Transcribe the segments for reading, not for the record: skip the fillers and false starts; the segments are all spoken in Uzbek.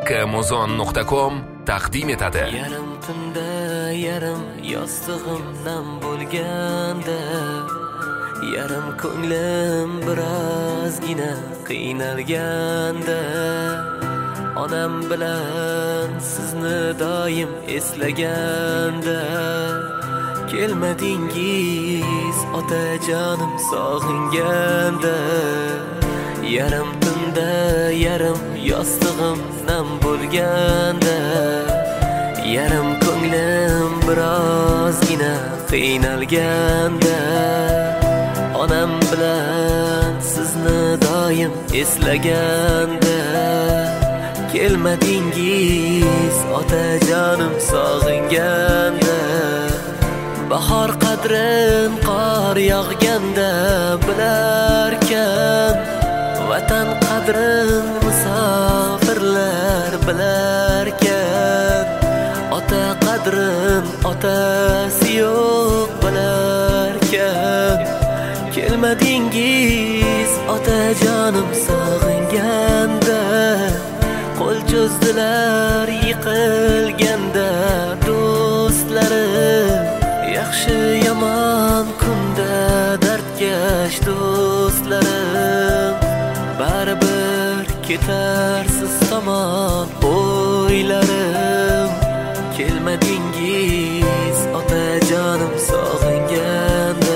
kmozon.com taqdim etadi. Yarim tunda yarim yostig'im nam bo'lganda, yarim ko'nglim birozgina qiynalganda, onam bilan sizni doim eslaganda, kelmadingiz otajonim sog'inganda, yarim tunda yarim yostig'im nam bo'lganda, yarim ko'nglim birozgina qiynalganda, onam bilan sizni doim eslaganda, kelmadingiz otajonim sog'inganda, bahor qadrin qor yog'ganda bilarkan, vatan qadrin musofirlar bilarkan, ota qadrin otasi yo'q bilarkan, kelmadingiz otajonim sog'inganda, qo'l cho'zdilar yiqilganda do'stlarim, yaxshi yomon kunda dardkash do'stlarim, baribir ketarsiz tomon o'ylarim, kelmadingiz otajonim sog'inganda,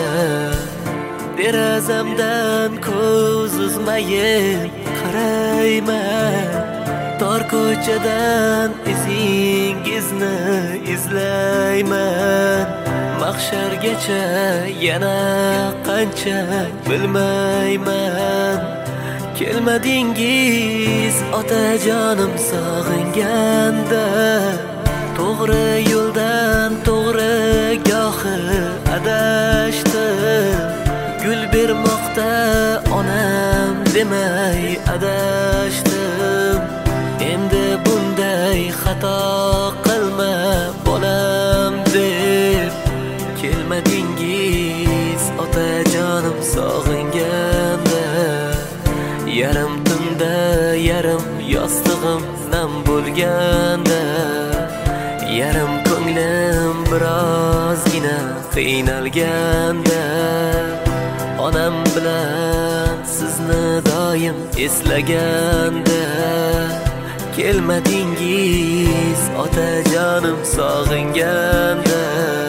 derazamdan ko'z uzmayin qarayman, tor ko'chadan izingizni izlayman, mahshargacha yana qancha bilmayman, kelmadingiz otajonim sog'inganda, to'g'ri yo'ldan to'g'ri gohi adashdim, gul bermoqda onam demay adashdim, endi bunday xato qilma bolam deb, kelmadingiz otajonim sog'inganda, yarim tunda yarim yostig'im nam bo'lganda, yarim ko'nglim birozgina qiynalganda, onam bilan sizni doim eslaganda, kelmadingiz otajonim sog'inganda.